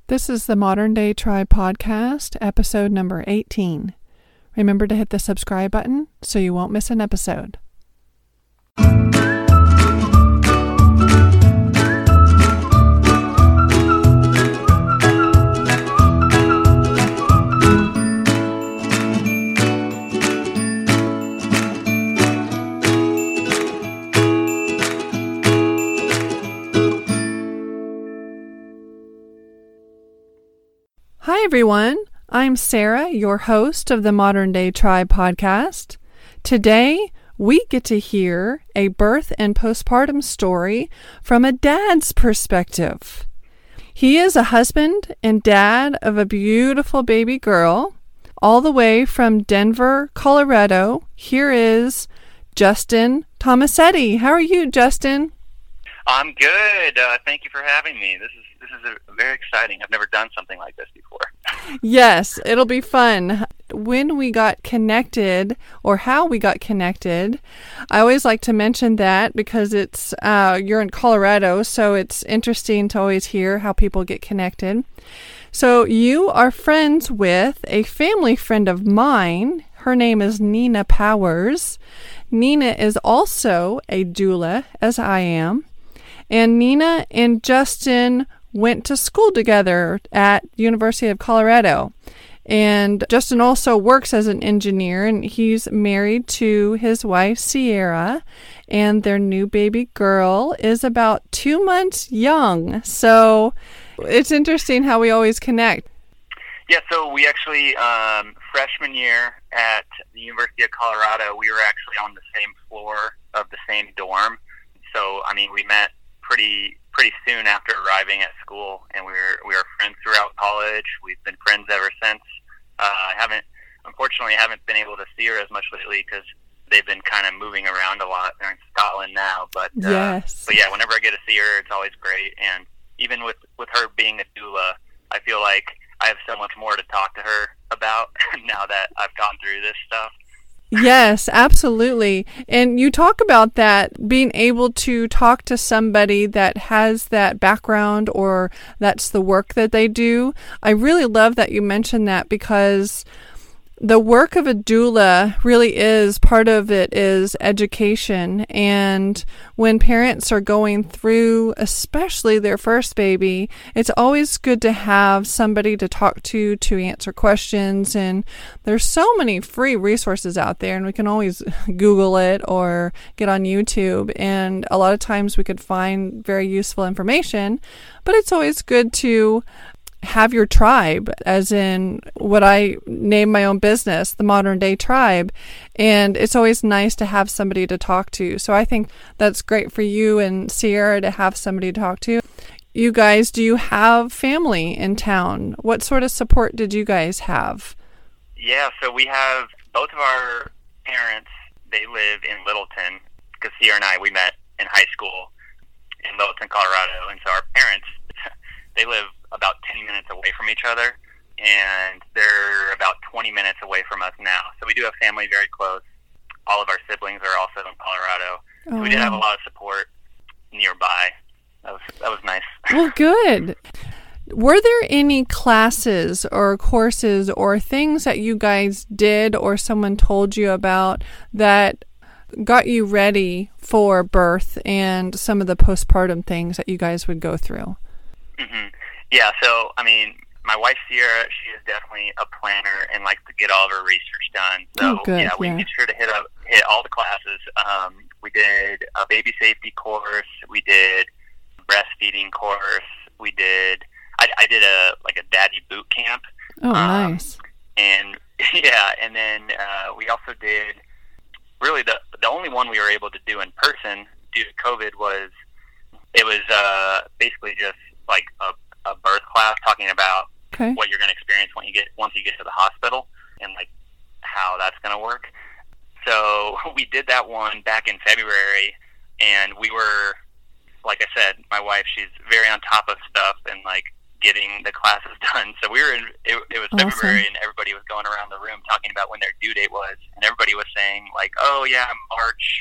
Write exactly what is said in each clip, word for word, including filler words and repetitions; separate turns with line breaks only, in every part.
This is the Modern Day Tribe Podcast, episode number eighteen. Remember to hit the subscribe button so you won't miss an episode. Hi, everyone. I'm Sarah, your host of the Modern Day Tribe Podcast. Today, we get to hear a birth and postpartum story from a dad's perspective. He is a husband and dad of a beautiful baby girl, all the way from Denver, Colorado. Here is Justin Tomasetti. How are you, Justin?
I'm good. Uh, thank you for having me. This is this is a, very exciting. I've never done something like this before.
Yes, it'll be fun. When we got connected, or how we got connected, I always like to mention that because it's uh, you're in Colorado, so it's interesting to always hear how people get connected. So you are friends with a family friend of mine. Her name is Nina Powers. Nina is also a doula, as I am. And Nina and Justin went to school together at University of Colorado. And Justin also works as an engineer, and he's married to his wife, Sierra, and their new baby girl is about two months young. So it's interesting how we always connect.
Yeah, so we actually, um, freshman year at the University of Colorado, we were actually on the same floor of the same dorm. So, I mean, we met pretty pretty soon after arriving at school, and we were we were friends throughout college. We've been friends ever since. Uh, I haven't, unfortunately, haven't been able to see her as much lately because they've been kind of moving around a lot. They're in Scotland now, but uh,
yes.
But yeah, whenever I get to see her, it's always great. And even with with her being a doula, I feel like I have so much more to talk to her about now that I've gone through this stuff.
Yes, absolutely. And you talk about that, being able to talk to somebody that has that background or that's the work that they do. I really love that you mentioned that because the work of a doula really is, part of it is education. And when parents are going through, especially their first baby, it's always good to have somebody to talk to, to answer questions. And there's so many free resources out there, and we can always Google it or get on YouTube. And a lot of times we could find very useful information, but it's always good to have your tribe, as in what I name my own business, the Modern Day Tribe. And it's always nice to have somebody to talk to. So I think that's great for you and Sierra to have somebody to talk to. You guys, do you have family in town? What sort of support did you guys have?
Yeah, so we have both of our parents. They live in Littleton because Sierra and I, we met in high school in Littleton, Colorado. And so our parents, they live about ten minutes away from each other, and they're about twenty minutes away from us now. So we do have family very close. All of our siblings are also in Colorado.
Oh,
so we did have a lot of support nearby. That was that was nice.
Well, good. Were there any classes or courses or things that you guys did or someone told you about that got you ready for birth and some of the postpartum things that you guys would go through?
Mm-hmm. Yeah, so, I mean, my wife, Sierra, she is definitely a planner and likes to get all of her research done. So,
oh, good,
yeah, we
yeah.
made sure to hit up, hit all the classes. Um, we did a baby safety course. We did a breastfeeding course. We did, I, I did a, like a daddy boot camp.
Oh,
um,
nice.
And, yeah, and then uh, we also did, really, the, the only one we were able to do in person due to COVID was, it was uh, basically just like a a birth class talking about
okay.
what you're going to experience when you get once you get to the hospital and like how that's going to work. So we did that one back in February, and we were, like I said, my wife, she's very on top of stuff and like getting the classes done. So we were in, it, it was
awesome.
February, and everybody was going around the room talking about when their due date was, and everybody was saying like, oh yeah, March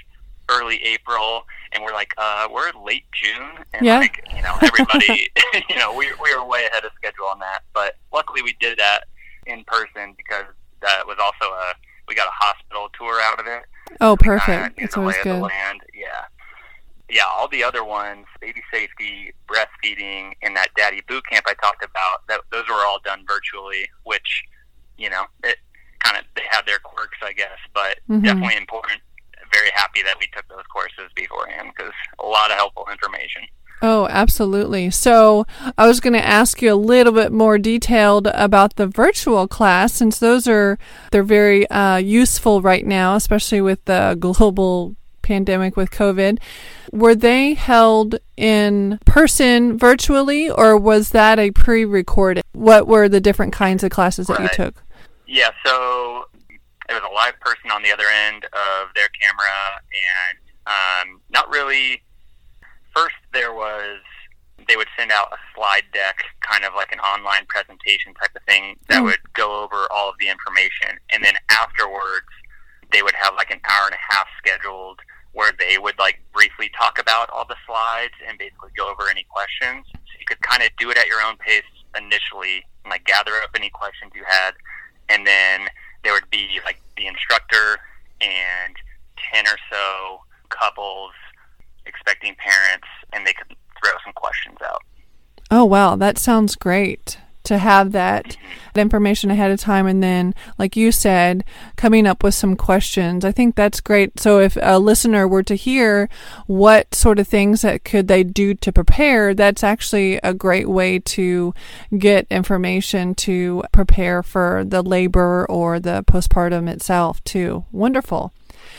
early April, and we're like, uh, we're late June, and
yeah.
like, you know, everybody, you know, we we were way ahead of schedule on that. But luckily, we did that in person because that was also a we got a hospital tour out of it.
Oh, perfect. That's always good.
Land. Yeah, yeah. All the other ones, baby safety, breastfeeding, and that daddy boot camp I talked about, that those were all done virtually, which, you know, it kind of they have their quirks, I guess, but mm-hmm. definitely important. Very happy that we took those courses beforehand because a lot of helpful information.
Oh, absolutely. So I was going to ask you a little bit more detailed about the virtual class, since those are they're very uh, useful right now, especially with the global pandemic with COVID. Were they held in person virtually, or was that a pre-recorded? What were the different kinds of classes that
right.
you took?
Yeah, so there was a live person on the other end of their camera, and um, not really. First, there was, they would send out a slide deck, kind of like an online presentation type of thing that mm. would go over all of the information. And then afterwards, they would have like an hour and a half scheduled where they would like briefly talk about all the slides and basically go over any questions. So you could kind of do it at your own pace initially, and like gather up any questions you had. And then there would be like the instructor and ten or so couples, expecting parents, and they could throw some questions out.
Oh, wow. That sounds great to have that, mm-hmm. that information ahead of time. And then, like you said, coming up with some questions. I think that's great. So if a listener were to hear what sort of things that could they do to prepare, that's actually a great way to get information to prepare for the labor or the postpartum itself too. Wonderful.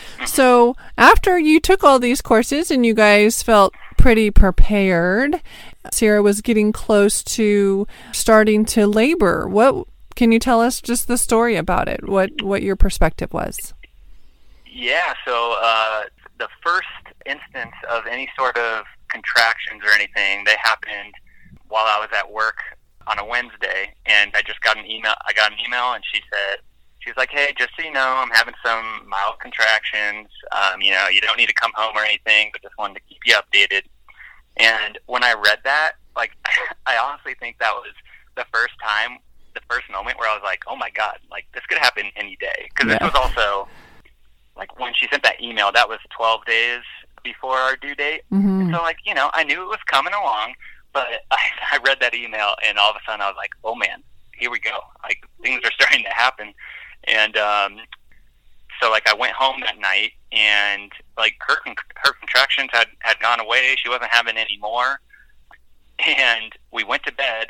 So after you took all these courses and you guys felt pretty prepared, Sierra was getting close to starting to labor. What can you tell us just the story about it? What what your perspective was?
Yeah, so uh, the first instance of any sort of contractions or anything, they happened while I was at work on a Wednesday, and I just got an email. I got an email, and she said, she was like, hey, just so you know, I'm having some mild contractions. Um, you know, you don't need to come home or anything, but just wanted to keep you updated. And when I read that, like, I honestly think that was the first time, the first moment where I was like, oh my God, like, this could happen any day. Because yeah. this was also, like, when she sent that email, that was twelve days before our due date. Mm-hmm. And so, like, you know, I knew it was coming along, but I, I read that email, and all of a sudden I was like, oh man, here we go. Like, things are starting to happen. And um, so, like, I went home that night, and, like, her con- her contractions had, had gone away. She wasn't having any more. And we went to bed,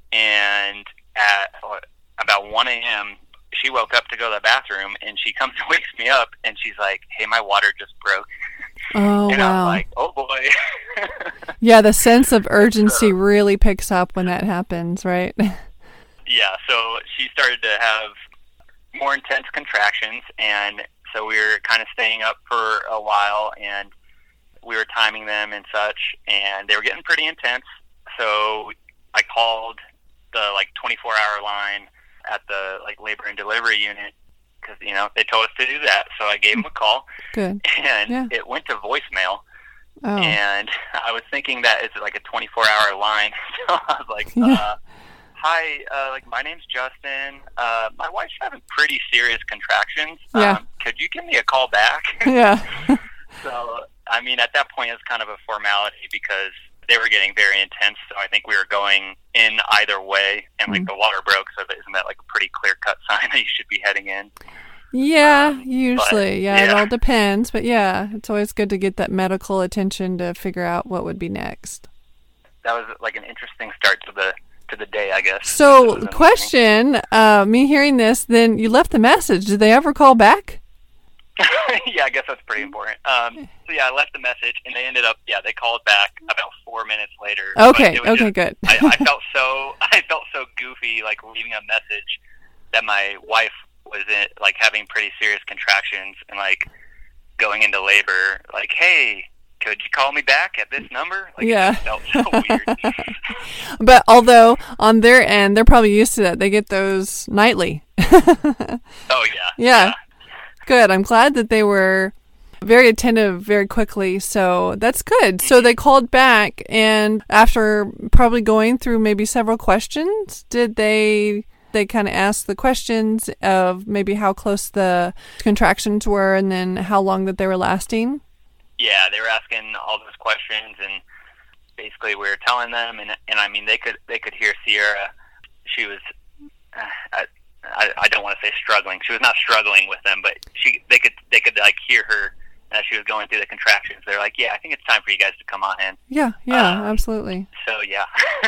and at uh, about one a.m., she woke up to go to the bathroom, and she comes and wakes me up, and she's like, hey, my water just broke.
Oh,
and
wow.
I was like, oh, boy.
Yeah, the sense of urgency so, really picks up when that happens, right?
Yeah, so she started to have more intense contractions, and so we were kind of staying up for a while, and we were timing them and such, and they were getting pretty intense. So I called the like twenty-four hour line at the like labor and delivery unit because, you know, they told us to do that. So I gave them a call.
Good.
And
yeah.
it went to voicemail.
Oh.
And I was thinking that it's like a twenty-four hour line. So I was like,
yeah.
uh, hi, uh, like, my name's Justin. Uh, my wife's having pretty serious contractions.
Yeah.
Um, could you give me a call back?
Yeah.
So, I mean, at that point, it's kind of a formality because they were getting very intense. So I think we were going in either way, and like mm. the water broke. So that, isn't that like a pretty clear cut sign that you should be heading in?
Yeah,
um,
usually.
But,
yeah,
yeah,
it all depends. But yeah, it's always good to get that medical attention to figure out what would be next.
That was like an interesting start to the to the day, I guess.
So, question, uh, me hearing this, then you left the message. Did they ever call back?
Yeah, I guess that's pretty important. Um, so yeah, I left the message, and they ended up, yeah, they called back about four minutes later.
Okay, okay,
just,
good.
I, I felt so, I felt so goofy, like leaving a message that my wife was in, like having pretty serious contractions and like going into labor. Like, hey, could you call me back at this number? Like,
yeah.
It felt so weird.
But although on their end, they're probably used to that. They get those nightly.
Oh, yeah.
Yeah. Good. I'm glad that they were very attentive very quickly. So that's good. So they called back, and after probably going through maybe several questions, did they they kind of ask the questions of maybe how close the contractions were and then how long that they were lasting?
Yeah, they were asking all those questions, and basically we were telling them, and and I mean they could they could hear Sierra. She was uh, I, I I don't want to say struggling. She was not struggling with them, but she they could they could like hear her as she was going through the contractions. They're like, yeah, I think it's time for you guys to come on in.
Yeah, yeah,
um,
absolutely.
So yeah.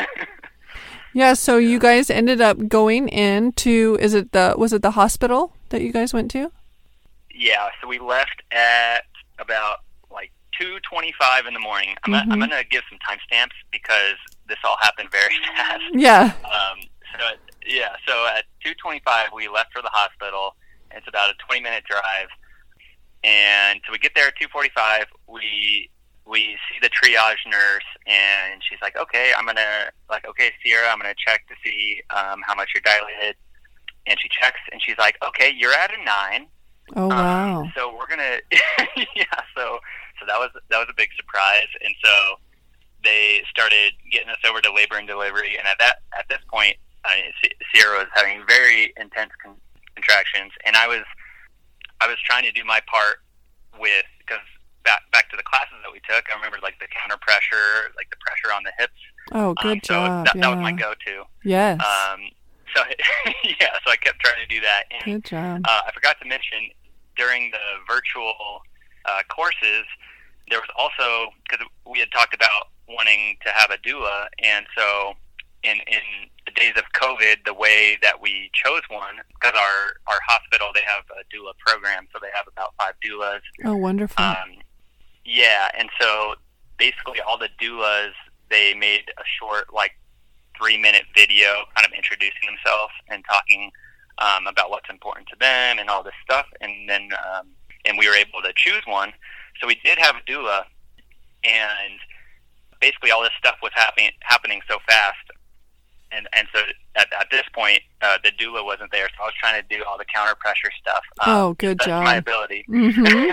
Yeah, so you guys ended up going in to, is it the, was it the hospital that you guys went to?
Yeah, so we left at about like two twenty-five in the morning. I'm,
mm-hmm.
I'm going to give some timestamps because this all happened very fast.
Yeah.
Um, so, at, yeah, so at two twenty-five, we left for the hospital. It's about a twenty-minute drive. And so we get there at two forty-five. We... We see the triage nurse, and she's like, okay, I'm going to, like, okay, Sierra, I'm going to check to see um, how much you're dilated. And she checks, and she's like, okay, you're at a nine.
Oh, wow.
Um, so we're going to, yeah, so so that was that was a big surprise. And so they started getting us over to labor and delivery. And at that at this point, uh, Sierra was having very intense con- contractions. And I was, I was trying to do my part with, because Back back to the classes that we took, I remember like the counter pressure, like the pressure on the hips.
Oh, good
um, so
job!
That,
yeah.
that was my go-to.
Yes.
Um. So yeah. So I kept trying to do that. And,
good job.
Uh, I forgot to mention during the virtual uh, courses, there was also, because we had talked about wanting to have a doula, and so in in the days of COVID, the way that we chose one, because our our hospital, they have a doula program, so they have about five doulas.
Oh, wonderful.
Um, Yeah, and so basically all the doulas, they made a short, like, three-minute video kind of introducing themselves and talking um, about what's important to them and all this stuff, and then um, and we were able to choose one. So we did have a doula, and basically all this stuff was happening happening so fast, and and so at, at this point, uh, the doula wasn't there, so I was trying to do all the counter pressure stuff. Um,
oh, good
that's
job.
my ability.
Mm-hmm.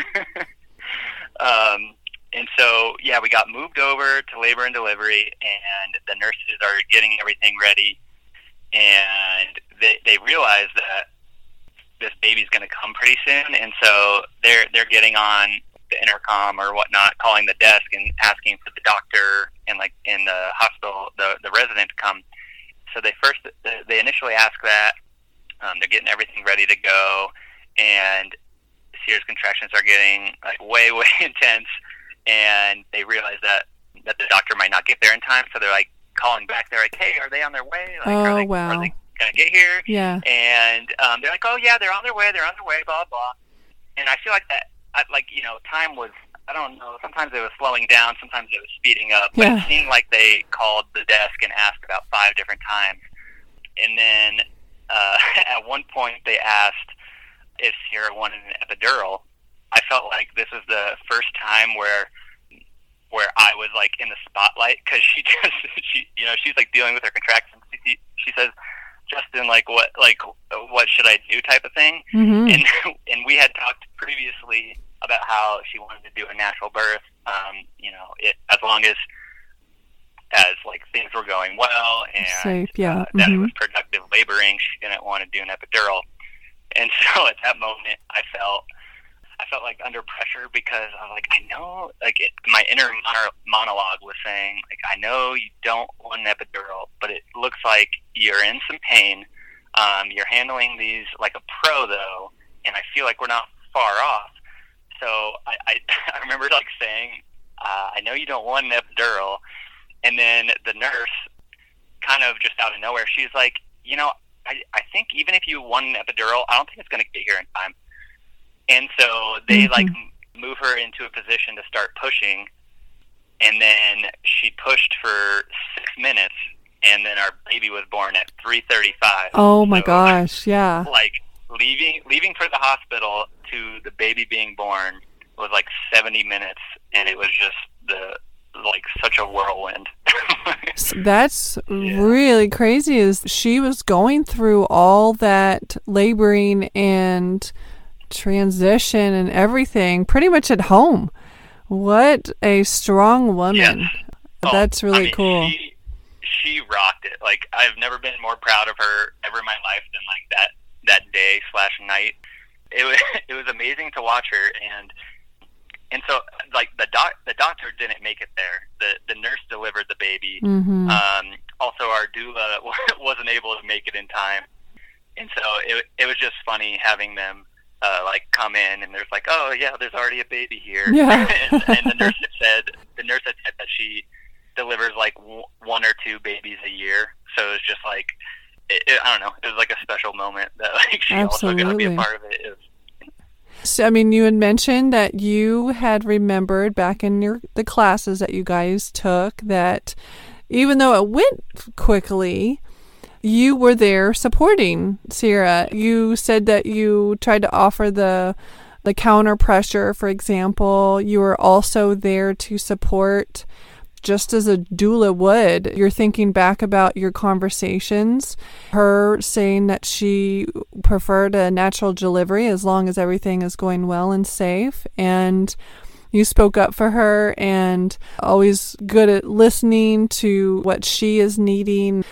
Um, and so, yeah, we got moved over to labor and delivery, and the nurses are getting everything ready, and they they realize that this baby's going to come pretty soon, and so they're they're getting on the intercom or whatnot, calling the desk and asking for the doctor and like in the hospital, the the resident to come. So they first they initially ask that. Um, they're getting everything ready to go, and Sierra's contractions are getting like way, way intense, and they realize that, that the doctor might not get there in time, so they're like calling back. They're like, "Hey, are they on their way? Like,
oh,
are they,
wow.
Are they gonna get here?"
Yeah.
And um, they're like, "Oh, yeah, they're on their way. They're on their way." Blah blah. And I feel like that, I, like you know, time was. I don't know. Sometimes it was slowing down. Sometimes it was speeding up. But
yeah.
It seemed like they called the desk and asked about five different times, and then uh, at one point they asked if Sierra wanted an epidural. I felt like this was the first time where where I was like in the spotlight, because she just she you know she's like dealing with her contractions. She, she says, "Justin, like what like what should I do?" type of thing.
Mm-hmm.
And and we had talked previously about how she wanted to do a natural birth. Um, you know, it, as long as as like things were going well and
safe, yeah,
uh, that
mm-hmm.
it was productive laboring, she didn't want to do an epidural. And so at that moment, I felt, I felt like under pressure, because I was like, I know, like it, my inner mono- monologue was saying, like, I know you don't want an epidural, but it looks like you're in some pain. Um, you're handling these like a pro, though, and I feel like we're not far off. So I, I, I remember like saying, uh, I know you don't want an epidural, and then the nurse, kind of just out of nowhere, she's like, you know, I, I think even if you want an epidural, I don't think it's going to get here in time. And so they mm-hmm. like move her into a position to start pushing, and then she pushed for six minutes, and then our baby was born at three thirty-five.
Oh my
so,
gosh, yeah.
Like leaving leaving for the hospital to the baby being born was like seventy minutes, and it was just the like such a whirlwind.
That's
yeah.
really crazy. Is she was going through all that laboring and transition and everything pretty much at home. What a strong woman.
Yes. Oh,
That's really
I mean,
cool.
She, she rocked it. Like, I've never been more proud of her ever in my life than like that that day slash night. It was it was amazing to watch her, and and so like the doc the doctor didn't make it there. The the nurse delivered the baby.
Mm-hmm.
Um, also, our doula wasn't able to make it in time, and so it it was just funny having them uh, like come in, and there's like, oh yeah, there's already a baby here.
Yeah.
and, and the nurse had said the nurse had said that she delivers like w- one or two babies a year, so it was just like it, it, I don't know, it was like a special moment that like she
Absolutely.
also got to be a part of it. It was,
So, I mean, you had mentioned that you had remembered back in your the classes that you guys took that even though it went quickly, you were there supporting Sierra. You said that you tried to offer the the counter pressure, for example. You were also there to support just as a doula would. You're thinking back about your conversations, her saying that she preferred a natural delivery as long as everything is going well and safe. And you spoke up for her and always good at listening to what she is needing.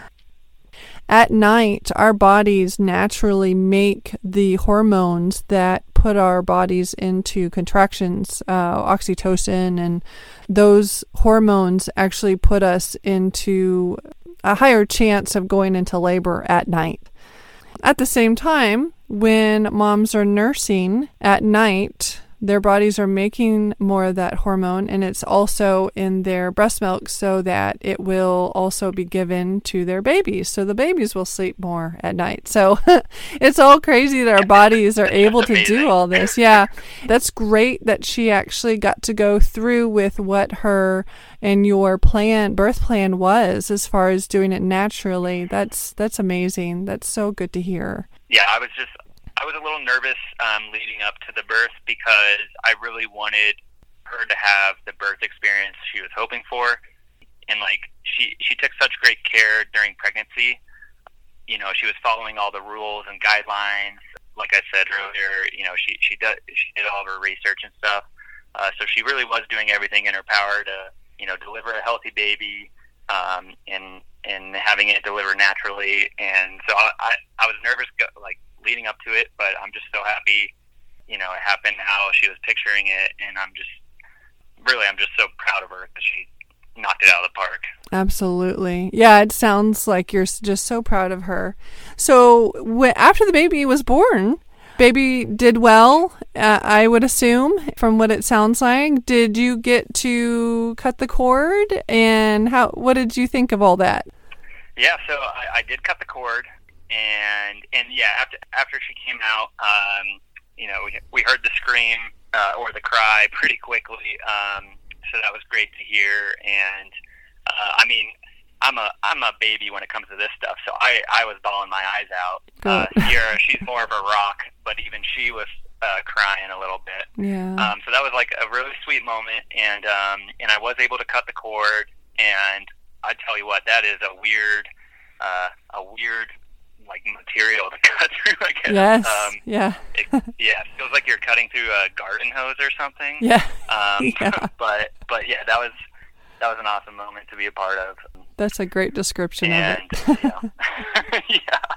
At night, our bodies naturally make the hormones that put our bodies into contractions, uh, oxytocin, and those hormones actually put us into a higher chance of going into labor at night. At the same time, when moms are nursing at night, their bodies are making more of that hormone, and it's also in their breast milk so that it will also be given to their babies. So the babies will sleep more at night. So it's all crazy that our bodies are able to do all this. Yeah, that's great that she actually got to go through with what her and your plan, birth plan was as far as doing it naturally. That's, that's amazing. That's so good to hear.
Yeah, I was just... I was a little nervous um, leading up to the birth because I really wanted her to have the birth experience she was hoping for, and like she she took such great care during pregnancy. You know, she was following all the rules and guidelines. Like I said earlier, you know, she she did she did all of her research and stuff. Uh, so she really was doing everything in her power to you know deliver a healthy baby um, and and having it deliver naturally. And so I I, I was nervous like. leading up to it, but I'm just so happy, you know, it happened how she was picturing it, and I'm just, really, I'm just so proud of her that she knocked it out of the park.
Absolutely. Yeah, it sounds like you're just so proud of her. So, when, after the baby was born, baby did well, uh, I would assume, from what it sounds like. Did you get to cut the cord, and how? What did you think of all that?
Yeah, so I, I did cut the cord. And and yeah, after after she came out, um, you know, we we heard the scream uh, or the cry pretty quickly. Um, so that was great to hear. And uh, I mean, I'm a I'm a baby when it comes to this stuff. So I, I was bawling my eyes out. Uh, Sierra, she's more of a rock, but even she was uh, crying a little bit.
Yeah.
Um, so that was like a really sweet moment. And um, and I was able to cut the cord. And I tell you what, that is a weird uh, a weird. like material to cut through, I guess.
Yes.
Um,
yeah.
it, yeah. It feels like you're cutting through a garden hose or something.
Yeah.
Um,
yeah.
But but yeah, that was that was an awesome moment to be a part of.
That's a great description
and,
of it.
yeah. yeah.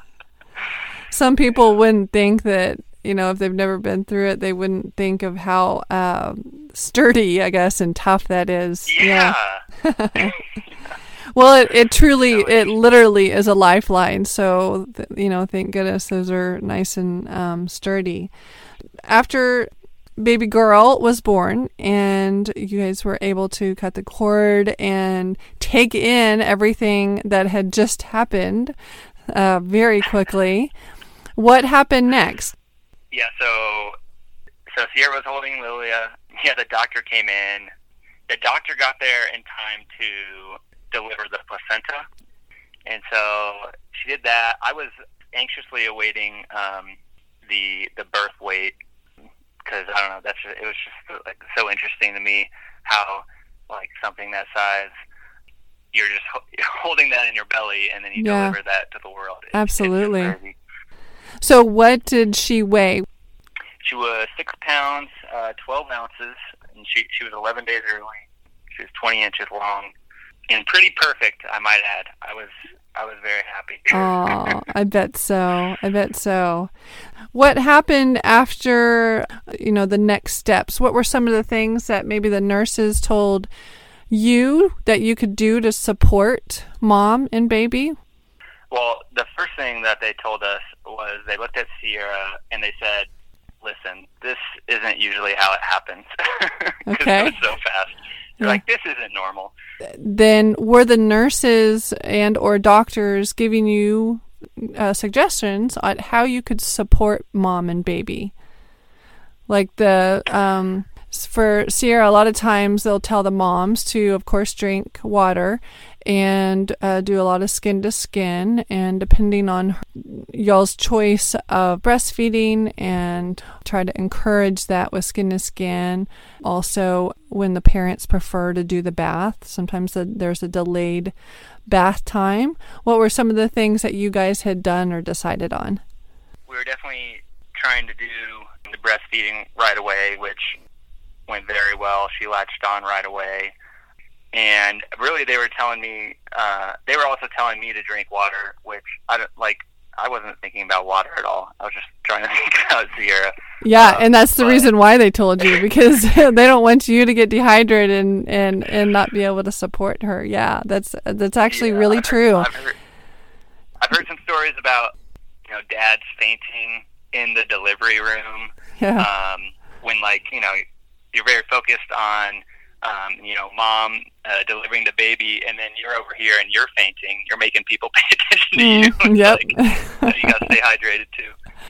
Some people wouldn't think that, you know, if they've never been through it, they wouldn't think of how um, sturdy, I guess, and tough that is.
Yeah.
yeah. Well, it, it truly, it literally is a lifeline. So, th- you know, thank goodness those are nice and um, sturdy. After baby girl was born and you guys were able to cut the cord and take in everything that had just happened uh, very quickly, what happened next?
Yeah, so so Sierra was holding Lilia. Yeah, the doctor came in. The doctor got there in time to deliver the placenta, and so she did that. I was anxiously awaiting um, the the birth weight because I don't know. That's just, it was just like so interesting to me how like something that size you're just ho- holding that in your belly and then you
yeah.
deliver that to the world. It,
Absolutely.
It's crazy.
So what did she weigh?
She was six pounds, uh, twelve ounces, and she she was eleven days early. She was twenty inches long, and pretty perfect, I might add. I was I was very happy.
Oh, I bet so. I bet so. What happened after, you know, the next steps? What were some of the things that maybe the nurses told you that you could do to support mom and baby?
Well, the first thing that they told us was they looked at Sierra and they said, listen, this isn't usually how it happens.
Okay.
It was so fast. They're
Yeah.
like, this isn't normal.
Then were the nurses and or doctors giving you uh, suggestions on how you could support mom and baby? Like the um, for Sierra, a lot of times they'll tell the moms to, of course, drink water and uh, do a lot of skin to skin, and depending on her, y'all's choice of breastfeeding, and try to encourage that with skin to skin. Also, when the parents prefer to do the bath, sometimes the, there's a delayed bath time. What were some of the things that you guys had done or decided on?
We were definitely trying to do the breastfeeding right away, which went very well. She latched on right away. And really, they were telling me, uh, they were also telling me to drink water, which I don't like. I wasn't thinking about water at all. I was just trying to think about Sierra.
Yeah,
uh,
and that's the
but,
reason why they told you, because they don't want you to get dehydrated and, and, and not be able to support her. Yeah, that's that's actually
yeah,
really
I've
true.
Heard, I've, heard, I've heard some stories about, you know, dads fainting in the delivery room.
Yeah.
Um, when, like, you know, you're very focused on, um, you know, mom uh, delivering the baby, and then you're over here and you're fainting. You're making people pay attention to you.
Mm, yep.
Like, you got to stay hydrated too.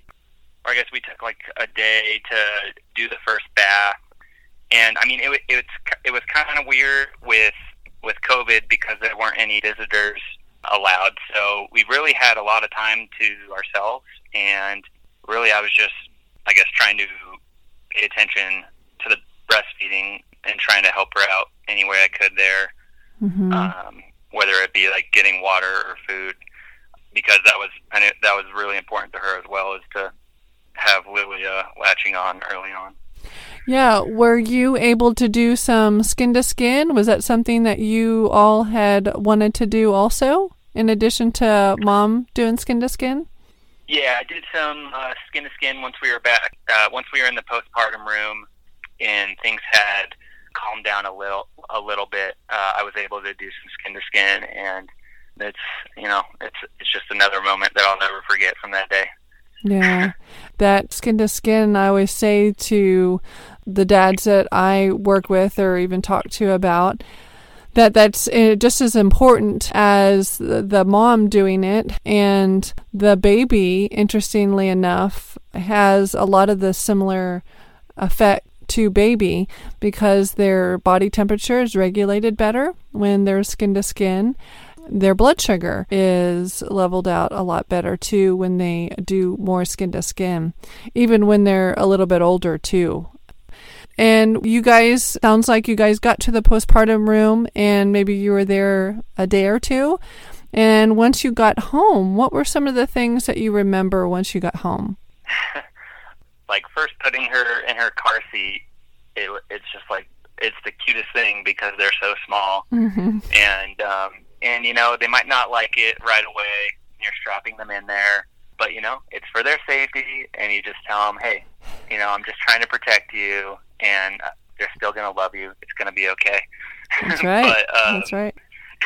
Or I guess we took like a day to do the first bath, and I mean, it it was it was kind of weird with with COVID because there weren't any visitors allowed. So we really had a lot of time to ourselves, and really, I was just, I guess, trying to pay attention to the breastfeeding and trying to help her out any way I could there,
Mm-hmm.
um, whether it be like getting water or food, because that was and it, that was really important to her as well, as to have Lilia latching on early on.
Yeah, were you able to do some skin to skin? Was that something that you all had wanted to do also, in addition to mom doing skin to skin?
Yeah, I did some uh, skin to skin once we were back. Uh, once we were in the postpartum room and things had calmed down a little, a little bit. Uh, I was able to do some skin to skin, and it's you know it's it's just another moment that I'll never forget from that day.
Yeah, that skin to skin, I always say to the dads that I work with or even talk to about, that that's uh, just as important as the, the mom doing it. And the baby, interestingly enough, has a lot of the similar effect to baby, because their body temperature is regulated better when they're skin to skin. Their blood sugar is leveled out a lot better too when they do more skin to skin, even when they're a little bit older too. And you guys, sounds like you guys got to the postpartum room and maybe you were there a day or two. And once you got home, what were some of the things that you remember once you got home?
Like first putting her in her car seat, it, it's just like, it's the cutest thing because they're so small.
Mm-hmm.
And, um, and, you know, they might not like it right away. You're strapping them in there, but, you know, it's for their safety. And you just tell them, hey, you know, I'm just trying to protect you, and they're still going to love you. It's going to be okay.
That's right.
but, um,
That's right.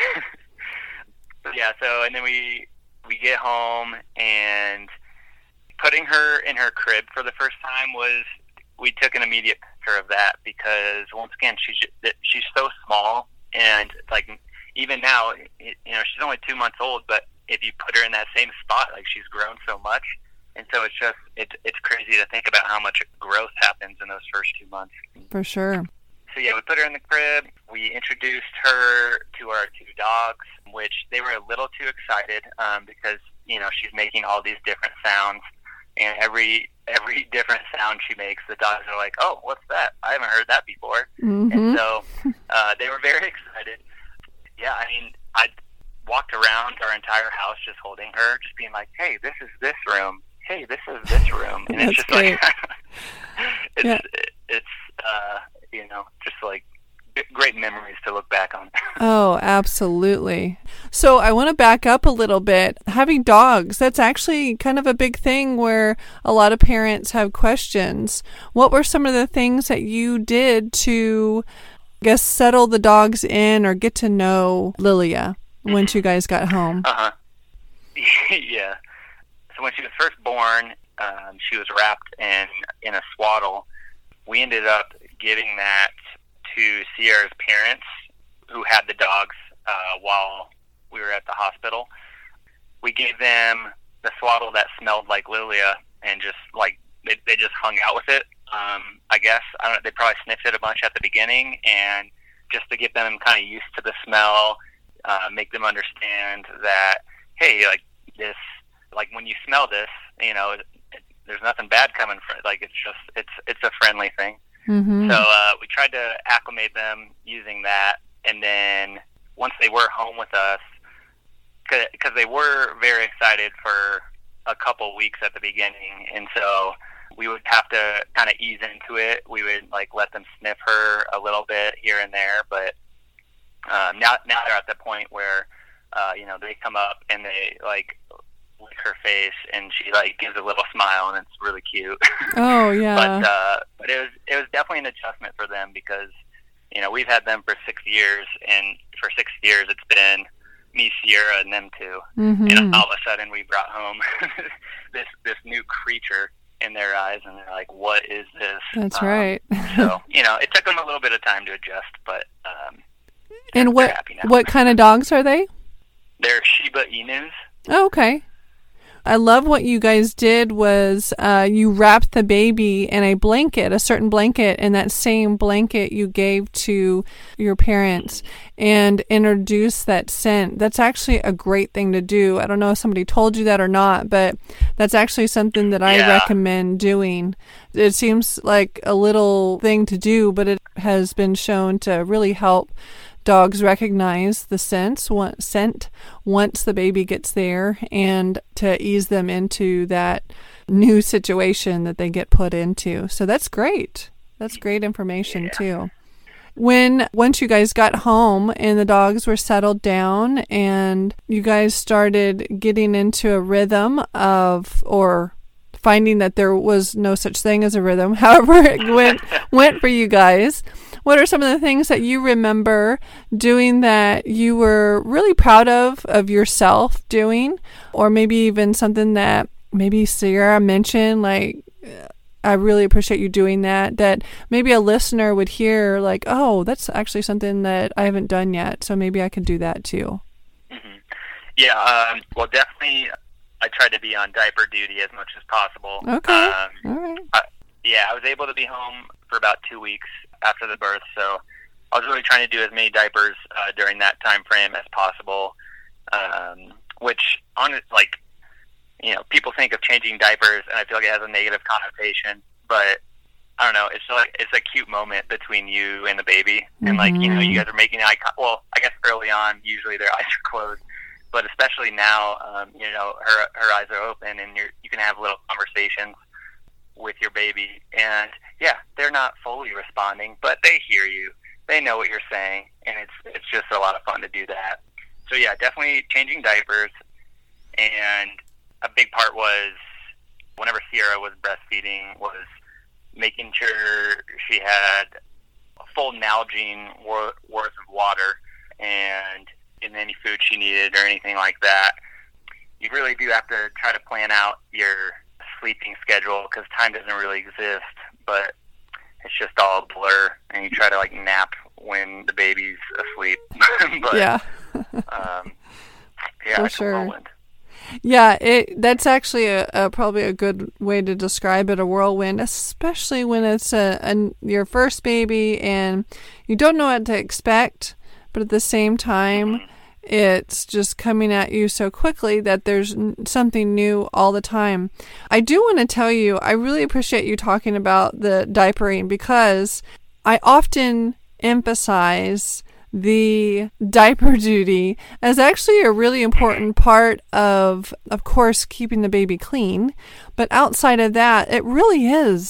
but yeah, so, and then we, we get home, and putting her in her crib for the first time was, we took an immediate picture of that, because once again, she's she's so small, and like even now, you know, she's only two months old, but if you put her in that same spot, like she's grown so much, and so it's just it's it's crazy to think about how much growth happens in those first two months.
For sure.
So yeah, we put her in the crib. We introduced her to our two dogs, which they were a little too excited um, because you know she's making all these different sounds. And every every different sound she makes, the dogs are like, "Oh, what's that? I haven't heard that before."
Mm-hmm.
And so uh, they were very excited. Yeah, I mean, I walked around our entire house just holding her, just being like, "Hey, this is this room. Hey, this is this room." And
That's
it's just
great.
like it's
yeah.
it's uh, you know, just like great memories to look back on.
Oh, absolutely. So I want to back up a little bit. Having dogs, that's actually kind of a big thing where a lot of parents have questions. What were some of the things that you did to, I guess, settle the dogs in or get to know Lilia once you guys got home?
Uh-huh. Yeah. So when she was first born, um, she was wrapped in, in a swaddle. We ended up giving that to Sierra's parents, who had the dogs uh, while we were at the hospital. We gave them the swaddle that smelled like Lilia, and just like they, they just hung out with it. Um, I guess I don't. They probably sniffed it a bunch at the beginning, and just to get them kind of used to the smell, uh, make them understand that hey, like this, like when you smell this, you know, it, it, there's nothing bad coming from it. Like it's just it's it's a friendly thing.
Mm-hmm.
So uh, we tried to acclimate them using that, and then once they were home with us, because they were very excited for a couple weeks at the beginning, and so we would have to kind of ease into it. We would like let them sniff her a little bit here and there, but um, now now they're at the point where uh, you know they come up and they like lick her face, and she like gives a little smile, and it's really cute.
Oh yeah.
but uh, but it was it was definitely an adjustment for them because you know we've had them for six years, and for six years it's been me, Sierra, and them two.
Mm-hmm.
And all of a sudden we brought home this this new creature in their eyes, and they're like, "What is this?"
That's
um,
right.
So you know it took them a little bit of time to adjust, but um,
and what what kind of dogs are they?
They're Shiba Inus.
Oh, okay. I love what you guys did was uh, you wrapped the baby in a blanket, a certain blanket, and that same blanket you gave to your parents and introduced that scent. That's actually a great thing to do. I don't know if somebody told you that or not, but that's actually something that I
yeah. recommend
doing. It seems like a little thing to do, but it has been shown to really help dogs recognize the scent, scent once the baby gets there, and to ease them into that new situation that they get put into. So that's great. That's great information
yeah.
too. When once you guys got home and the dogs were settled down and you guys started getting into a rhythm of, or finding that there was no such thing as a rhythm, however it went went for you guys, what are some of the things that you remember doing that you were really proud of, of yourself doing? Or maybe even something that maybe Sierra mentioned, like, I really appreciate you doing that, that maybe a listener would hear like, oh, that's actually something that I haven't done yet, so maybe I could do that too.
Mm-hmm. Yeah, um, well, definitely I tried to be on diaper duty as much as possible.
Okay,
um,
all right.
I, yeah, I was able to be home for about two weeks after the birth, so I was really trying to do as many diapers uh, during that time frame as possible. Um, which, on like, you know, people think of changing diapers, and I feel like it has a negative connotation. But I don't know, it's like it's a cute moment between you and the baby, and
mm-hmm.
like you know, you guys are making eye. Con- well, I guess early on, usually their eyes are closed, but especially now, um, you know, her her eyes are open, and you're you can have little conversations with your baby, and yeah, they're not fully responding, but they hear you. They know what you're saying, and it's it's just a lot of fun to do that. So yeah, definitely changing diapers, and a big part was whenever Sierra was breastfeeding was making sure she had a full Nalgene wor- worth of water, and in any food she needed or anything like that. You really do have to try to plan out your sleeping schedule because time doesn't really exist, but it's just all a blur, and you try to like nap when the baby's asleep. but
yeah,
um, yeah,
for
it's
sure.
a whirlwind.
Yeah, it that's actually a, a probably a good way to describe it, a whirlwind, especially when it's a, a your first baby and you don't know what to expect, but at the same time, mm-hmm. it's just coming at you so quickly that there's something new all the time. I do want to tell you, I really appreciate you talking about the diapering because I often emphasize the diaper duty as actually a really important part of, of course, keeping the baby clean. But outside of that, it really is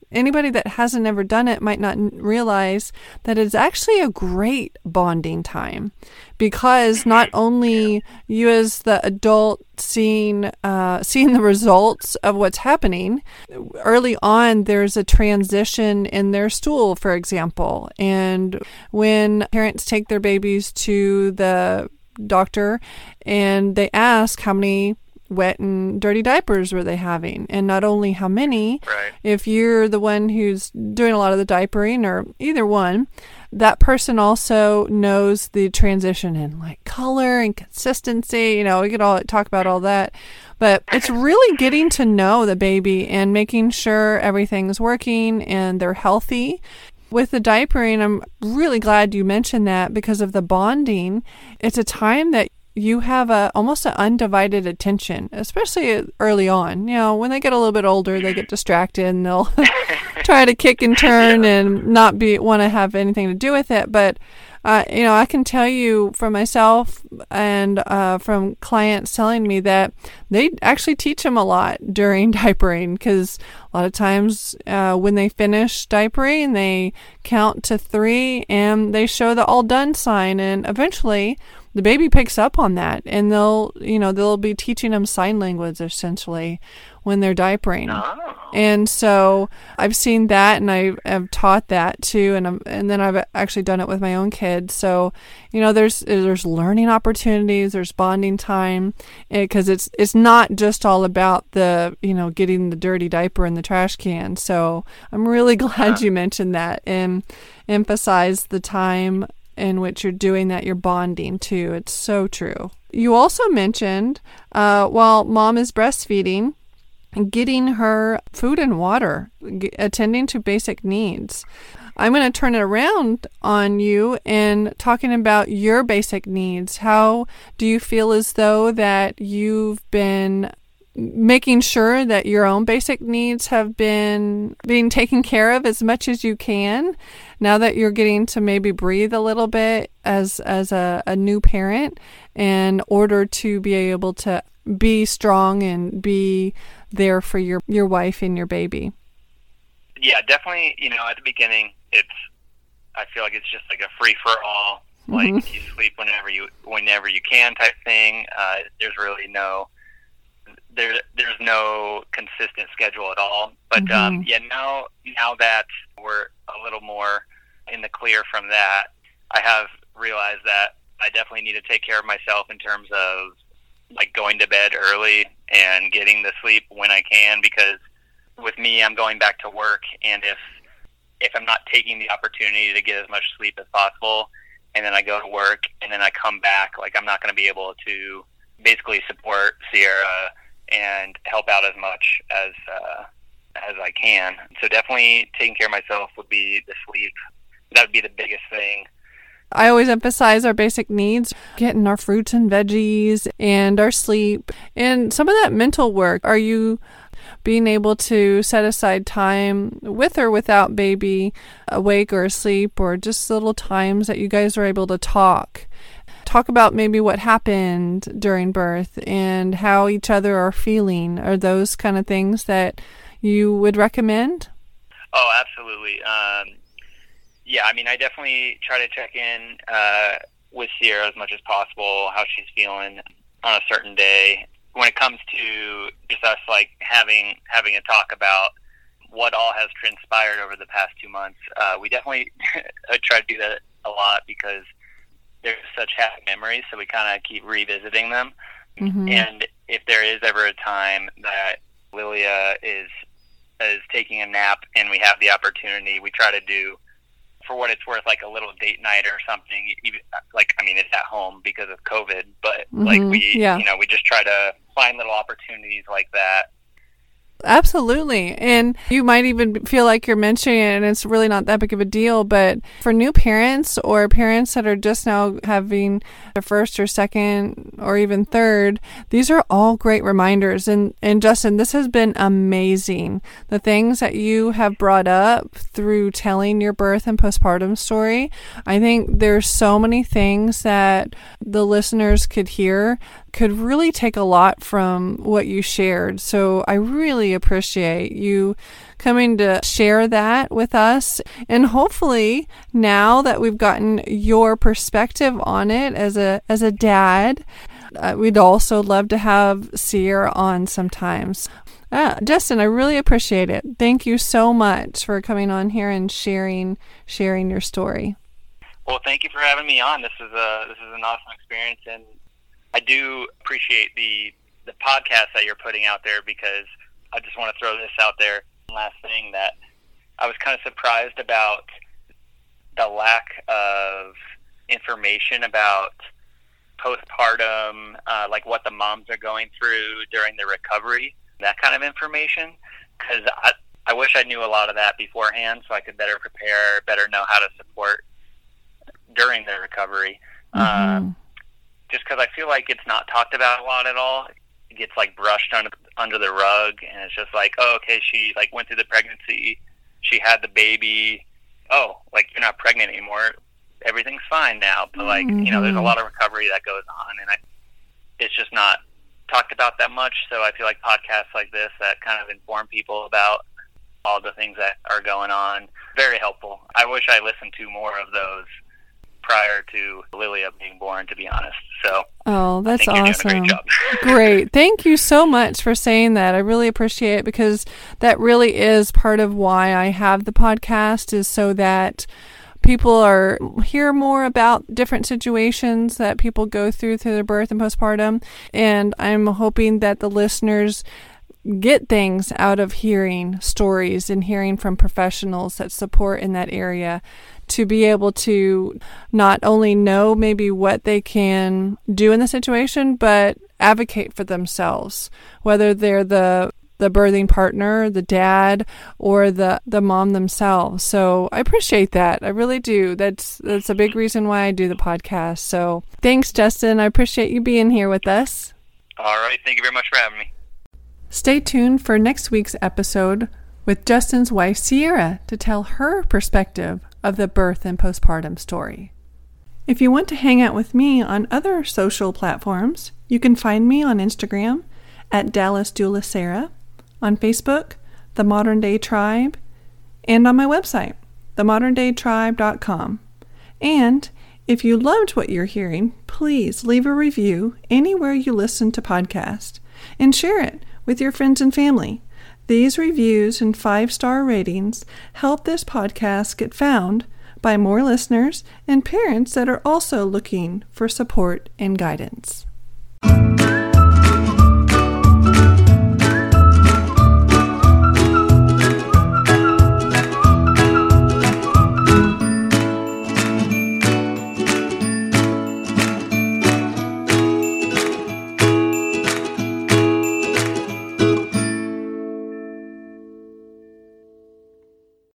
anybody that hasn't ever done it might not realize that it's actually a great bonding time, because not only you as the adult seeing uh, seeing the results of what's happening early on, there's a transition in their stool, for example, and when parents take their babies to the doctor and they ask how many wet and dirty diapers were they having, and not only how many,
right.
If you're the one who's doing a lot of the diapering or either one, that person also knows the transition in like color and consistency. You know, we could all talk about all that, but it's really getting to know the baby and making sure everything's working and they're healthy. With the diapering, I'm really glad you mentioned that, because of the bonding. It's a time that you have a almost an undivided attention, especially early on. You know, when they get a little bit older, they get distracted and they'll try to kick and turn and not be want to have anything to do with it. But uh, you know, I can tell you from myself and uh, from clients telling me that they actually teach them a lot during diapering, because a lot of times uh, when they finish diapering, they count to three and they show the all done sign, and eventually the baby picks up on that, and they'll, you know, they'll be teaching them sign language essentially when they're diapering.
Oh.
And so I've seen that, and I have taught that too, and I'm, and then I've actually done it with my own kids. So, you know, there's there's learning opportunities, there's bonding time, because it's it's not just all about the, you know, getting the dirty diaper in the trash can. So I'm really glad you mentioned that and emphasize the time in which you're doing that, you're bonding too. It's so true. You also mentioned uh, while mom is breastfeeding, getting her food and water, g- attending to basic needs. I'm going to turn it around on you and talking about your basic needs. How do you feel as though that you've been making sure that your own basic needs have been being taken care of as much as you can now that you're getting to maybe breathe a little bit as as a, a new parent, in order to be able to be strong and be there for your, your wife and your baby?
Yeah, definitely. You know, at the beginning, it's, I feel like it's just like a free for all, like mm-hmm. you sleep whenever you, whenever you can type thing. Uh, there's really no, there, there's no consistent schedule at all. But, mm-hmm. um, yeah, now, now that we're a little more in the clear from that, I have realized that I definitely need to take care of myself in terms of like going to bed early and getting the sleep when I can, because with me, I'm going back to work, and if if I'm not taking the opportunity to get as much sleep as possible, and then I go to work and then I come back, like I'm not going to be able to basically support Sierra and help out as much as uh, as I can. So definitely taking care of myself would be the sleep. That would be the biggest thing.
I always emphasize our basic needs, getting our fruits and veggies and our sleep and some of that mental work. Are you being able to set aside time with or without baby awake or asleep, or just little times that you guys are able to talk? Talk about maybe what happened during birth and how each other are feeling. Are those kind of things that you would recommend?
Oh, absolutely. Um, yeah, I mean, I definitely try to check in uh, with Sierra as much as possible, how she's feeling on a certain day. When it comes to just us, like, having having a talk about what all has transpired over the past two months, uh, we definitely try to do that a lot, because there's such happy memories, so we kind of keep revisiting them. Mm-hmm. And if there is ever a time that Lilia is is taking a nap and we have the opportunity, we try to do, for what it's worth, like a little date night or something. Even, like, I mean, it's at home because of COVID, but mm-hmm. like we, yeah. you know, we just try to find little opportunities like that.
Absolutely. And you might even feel like you're mentioning it and it's really not that big of a deal, but for new parents or parents that are just now having their first or second or even third, these are all great reminders. And, and Justin, this has been amazing. The things that you have brought up through telling your birth and postpartum story, I think there's so many things that the listeners could hear, could really take a lot from what you shared. So I really appreciate you coming to share that with us. And hopefully now that we've gotten your perspective on it as a as a dad, uh, we'd also love to have Sierra on sometimes. Ah, Justin, I really appreciate it. Thank you so much for coming on here and sharing sharing your story.
Well, thank you for having me on. This is a this is an awesome experience, and I do appreciate the the podcast that you're putting out there, because I just want to throw this out there. Last thing, that I was kind of surprised about the lack of information about postpartum, uh, like what the moms are going through during the recovery, that kind of information, because I, I wish I knew a lot of that beforehand so I could better prepare, better know how to support during their recovery. Mm-hmm. Um, just because I feel like it's not talked about a lot at all. It gets like brushed under under the rug, and it's just like, oh, okay, she like went through the pregnancy, she had the baby, oh, like you're not pregnant anymore, everything's fine now. But like, mm-hmm. you know, there's a lot of recovery that goes on, and I, it's just not talked about that much. So I feel like podcasts like this that kind of inform people about all the things that are going on, very helpful. I wish I listened to more of those prior to Lilia being born, to be honest. So
oh, that's
I think
awesome.
You're doing a great job.
Great. Thank you so much for saying that. I really appreciate it, because that really is part of why I have the podcast, is so that people are hear more about different situations that people go through through their birth and postpartum. And I'm hoping that the listeners get things out of hearing stories and hearing from professionals that support in that area, to be able to not only know maybe what they can do in the situation, but advocate for themselves, whether they're the the birthing partner, the dad, or the, the mom themselves. So I appreciate that. I really do. That's that's a big reason why I do the podcast. So thanks, Justin. I appreciate you being here with us.
All right. Thank you very much for having me.
Stay tuned for next week's episode with Justin's wife, Sierra, to tell her perspective of the birth and postpartum story. If you want to hang out with me on other social platforms, you can find me on Instagram at Dallas Doula Sarah, on Facebook, The Modern Day Tribe, and on my website, the modern day tribe dot com. And if you loved what you're hearing, please leave a review anywhere you listen to podcasts and share it with your friends and family. These reviews and five-star ratings help this podcast get found by more listeners and parents that are also looking for support and guidance.